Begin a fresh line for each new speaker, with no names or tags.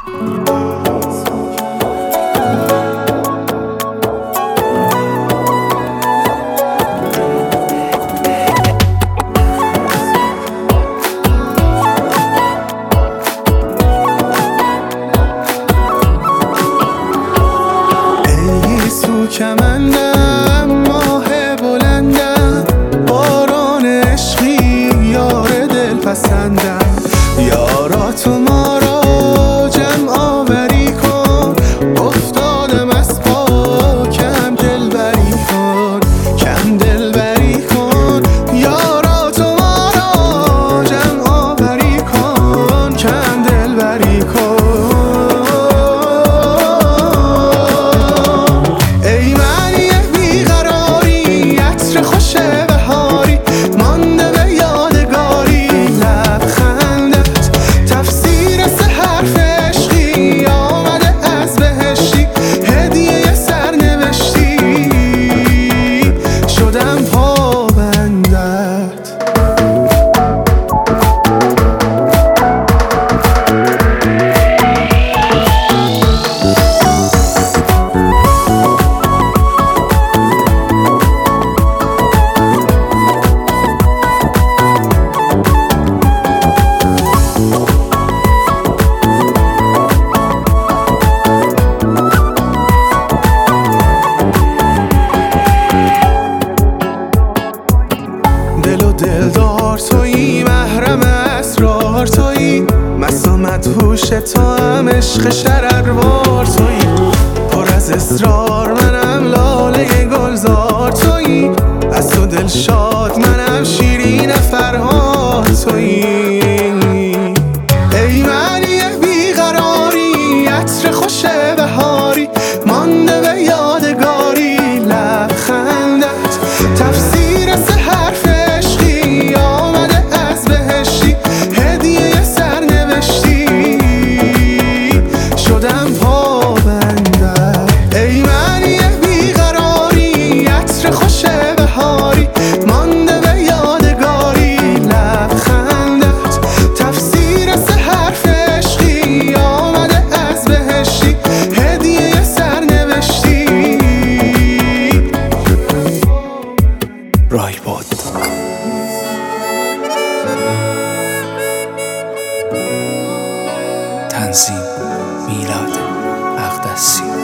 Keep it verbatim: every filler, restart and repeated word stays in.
کمندم ماه بلندم، باران عشقی یار دل پسندم. یارا تو ما را جمع آوری کن، افتادم از پا کم دل بری کن، کم دل بری کن. یارا تو ما را جمع آوری کن، کم دل بری کن. دلدار تویی، محرم اسرار تویی، مسا مدهوش تو هم عشق شرروار تویی. پر از اصرار منم لاله گلزار تویی، از تو دل شاد منم شیرین فرهاد تویی. ای معنی بیقراری، عطر خوش بهاری، مانده به یادگاری لبخندت. تفسیر سه حرف رایباد. تنظیم میلاد اقدسی.